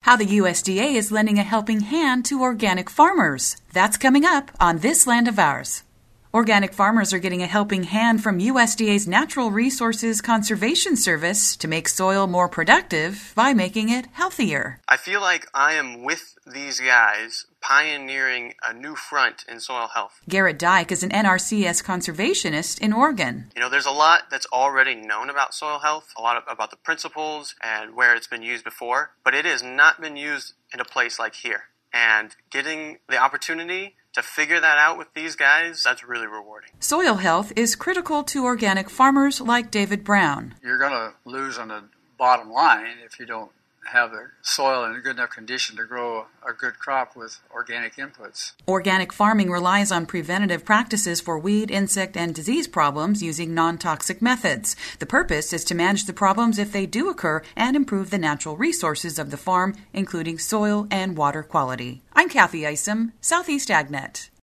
How the USDA is lending a helping hand to organic farmers. That's coming up on This Land of Ours. Organic farmers are getting a helping hand from USDA's Natural Resources Conservation Service to make soil more productive by making it healthier. I feel like I am with these guys pioneering a new front in soil health. Garrett Dyke is an NRCS conservationist in Oregon. There's a lot that's already known about soil health, a lot about the principles and where it's been used before, but it has not been used in a place like here. And getting the opportunity to figure that out with these guys, that's really rewarding. Soil health is critical to organic farmers like David Brown. You're going to lose on the bottom line if you don't have the soil in a good enough condition to grow a good crop with organic inputs. Organic farming relies on preventative practices for weed, insect, and disease problems using non-toxic methods. The purpose is to manage the problems if they do occur and improve the natural resources of the farm, including soil and water quality. I'm Kathy Isom, Southeast AgNet.